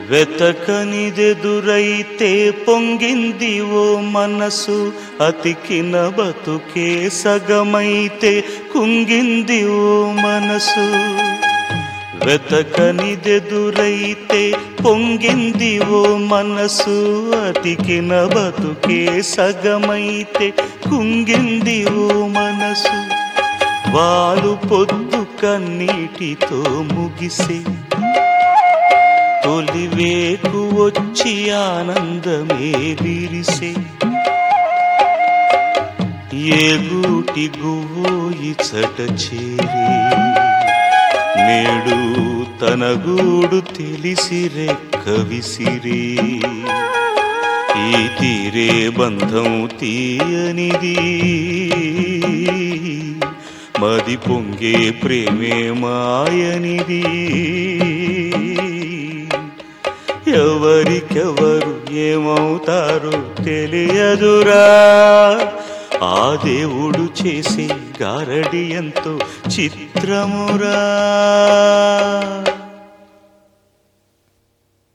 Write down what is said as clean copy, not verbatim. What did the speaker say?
వెతకనిదెదురైతే పొంగింది ఓ మనసు, అతికిన బతుకే సగమైతే కుంగింది ఓ మనసు. వెతకనిదెదురైతే పొంగింది ఓ మనసు, అతికిన బతుకే సగమైతే కుంగింది ఓ మనసు. వాలు పొద్దు కన్నీటితో ముగిసే, తొలివేకు వచ్చి ఆనందమే విరిసే. ఏ గూటి గువ్వో ఇచ్చట చేరి, నేడు తన గూడు తెలిసి రెక్క విసిరి. ఈ తీరే బంధం తీయనిది, మది పొంగే ప్రేమే మాయనిది. ఎవరికెవరు ఏమవుతారో తెలియదురా, ఆ దేవుడు చేసే గారడి ఎంతో చిత్రమురా.